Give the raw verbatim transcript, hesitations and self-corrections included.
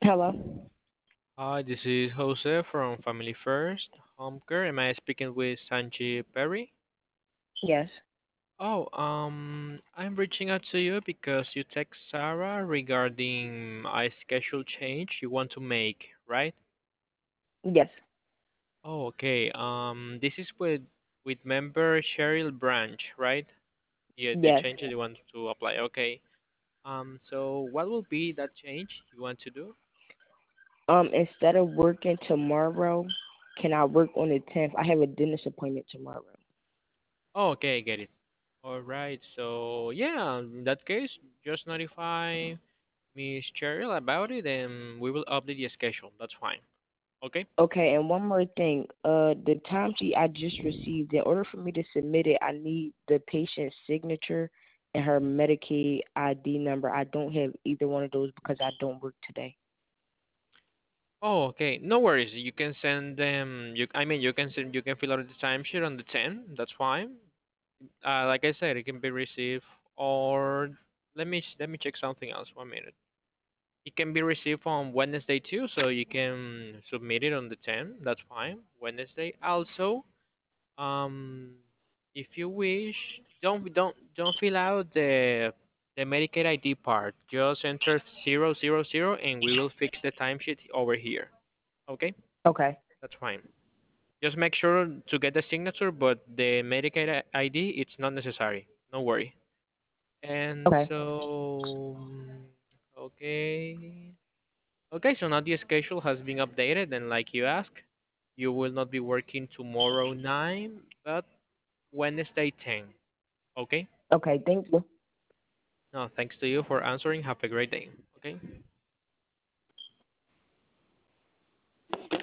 Hello? Hi, this is Jose from Family First Home Care. Am I speaking with Sanji Perry? Yes. Oh, um, I'm reaching out to you because you text Sarah regarding a schedule change you want to make, right? Yes. Oh, okay. Um, this is with with member Cheryl Branch, right? Yeah, the Yes. change that you want to apply. Okay. Um, so what will be that change you want to do? Um, instead of working tomorrow, can I work on the tenth? I have a dentist appointment tomorrow. Oh, okay, I get it. All right. So yeah, in that case, just notify Miss Cheryl about it, and we will update the schedule. That's fine. Okay. Okay, and one more thing. Uh, the timesheet I just received, in order for me to submit it, I need the patient's signature and her Medicaid I D number. I don't have either one of those because I don't work today. Oh, okay. No worries. You can send them. You, I mean, you can send. You can fill out the timesheet on the tenth. That's fine. Uh, like I said, it can be received, or let me let me check something else. One minute. It can be received on Wednesday too, so you can submit it on the tenth. That's fine. Wednesday also. Um, if you wish, don't don't don't fill out the the Medicaid I D part. Just enter zero zero zero, and we will fix the timesheet over here. Okay, Okay. that's fine. Just make sure to get the signature, but the Medicaid I D it's not necessary. No worry. And Okay. so, okay, okay. So now the schedule has been updated, and like you asked, you will not be working tomorrow nine, but Wednesday ten. Okay? Okay. Thank you. No, thanks to you for answering. Have a great day. Okay?